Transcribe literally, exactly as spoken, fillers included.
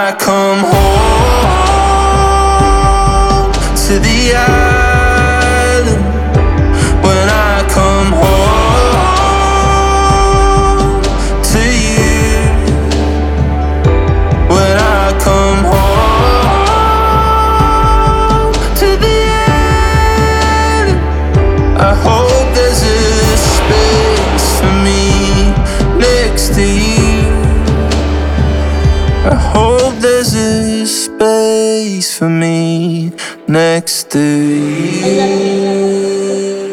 I come home to the island, when I come home to you, when I come home to the island, I hope there's a space for me next to you. I hope there's a space for me next to you.